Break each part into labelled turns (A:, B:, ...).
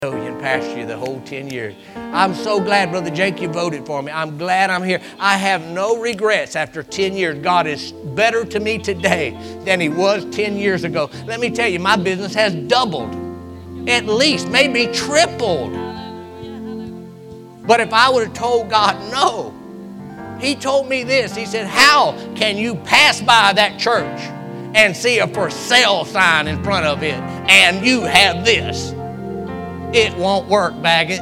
A: And pastor you the whole 10 years. I'm so glad, Brother Jake, you voted for me. I'm glad I'm here. I have no regrets after 10 years. God is better to me today than He was 10 years ago. Let me tell you, my business has doubled, at least, maybe tripled. But if I would have told God no, He told me this. He said, how can you pass by that church and see a for sale sign in front of it and you have this? It won't work, Baggett.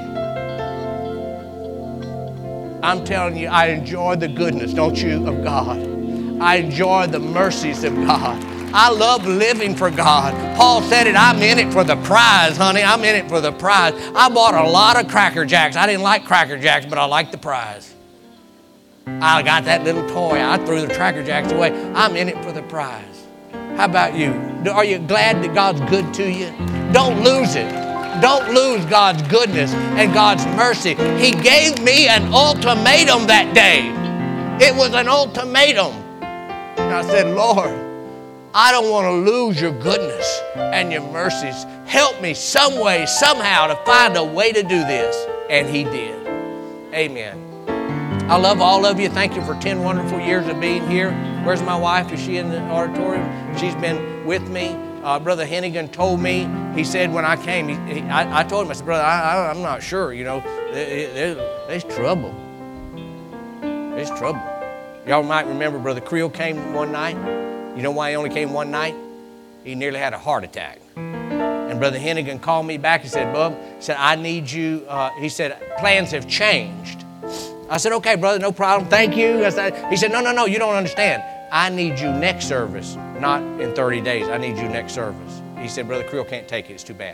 A: I'm telling you, I enjoy the goodness, don't you, of God. I enjoy the mercies of God. I love living for God. Paul said it, I'm in it for the prize, honey. I'm in it for the prize. I bought a lot of Cracker Jacks. I didn't like Cracker Jacks, but I liked the prize. I got that little toy. I threw the Cracker Jacks away. I'm in it for the prize. How about you? Are you glad that God's good to you? Don't lose it. Don't lose God's goodness and God's mercy. He gave me an ultimatum that day. It was an ultimatum. And I said, Lord, I don't want to lose your goodness and your mercies. Help me some way, somehow to find a way to do this. And He did. Amen. I love all of you. Thank you for 10 wonderful years of being here. Where's my wife? Is she in the auditorium? She's been with me. Brother Hennigan told me, he said when I came, I told him, I said, brother, I'm not sure, you know, there's trouble. There's trouble. Y'all might remember Brother Creel came one night. You know why he only came one night? He nearly had a heart attack. And Brother Hennigan called me back and said, Bub, he said, I need you. He said, plans have changed. I said, okay, brother, no problem. Thank you. He said, no, you don't understand. I need you next service, not in 30 days. I need you next service. He said, Brother Creel can't take it. It's too bad.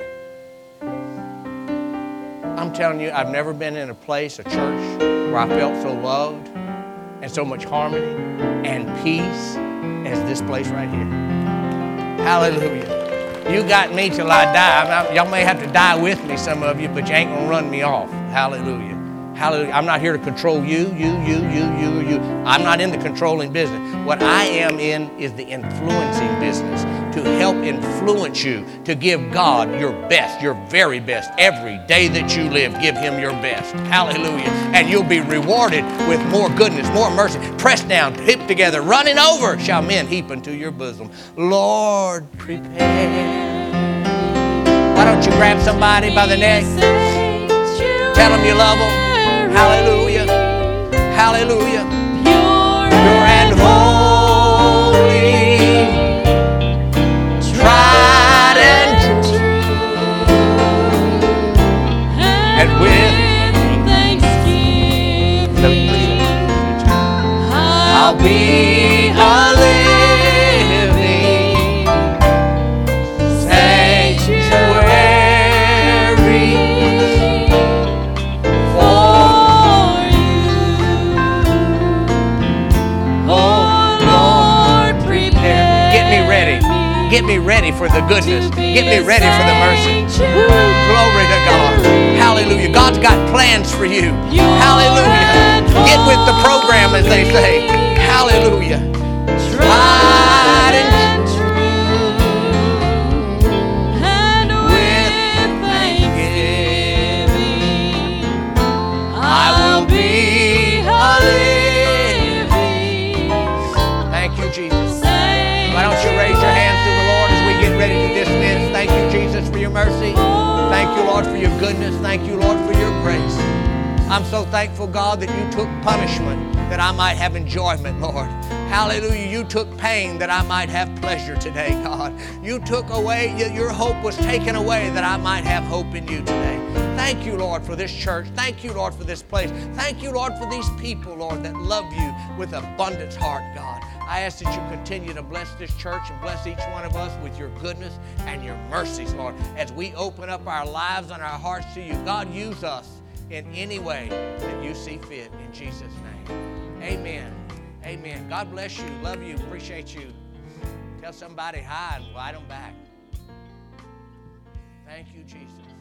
A: I'm telling you, I've never been in a place, a church, where I felt so loved and so much harmony and peace as this place right here. Hallelujah. You got me till I die. Y'all may have to die with me, some of you, but you ain't going to run me off. Hallelujah. Hallelujah. I'm not here to control you. I'm not in the controlling business. What I am in is the influencing business, to help influence you, to give God your best, your very best. Every day that you live, give Him your best. Hallelujah. And you'll be rewarded with more goodness, more mercy. Pressed down, hipped together, running over, shall men heap unto your bosom. Lord, prepare. Why don't you grab somebody by the neck? Tell them you love them. Hallelujah. Hallelujah. Pure and holy, tried and true, and with thanksgiving, I'll be a living sanctuary. Get me ready for the goodness. Get me ready for the mercy. Woo, glory to God. Hallelujah. God's got plans for you. Hallelujah. Get with the program, as they say. Hallelujah. Tried and true, and with thanksgiving, I will be a living. Thank you, Jesus. Why don't you raise your hands to the Lord as we get ready to dismiss? Thank you, Jesus, for your mercy. Thank you, Lord, for your goodness. Thank you, Lord, for your grace. I'm so thankful, God, that you took punishment that I might have enjoyment, Lord. Hallelujah. You took pain that I might have pleasure today, God. You took away, your hope was taken away that I might have hope in you today. Thank you, Lord, for this church. Thank you, Lord, for this place. Thank you, Lord, for these people, Lord, that love you with abundance heart, God. I ask that you continue to bless this church and bless each one of us with your goodness and your mercies, Lord, as we open up our lives and our hearts to you. God, use us in any way that you see fit. In Jesus' name, amen. Amen. God bless you. Love you. Appreciate you. Tell somebody hi and invite them back. Thank you, Jesus.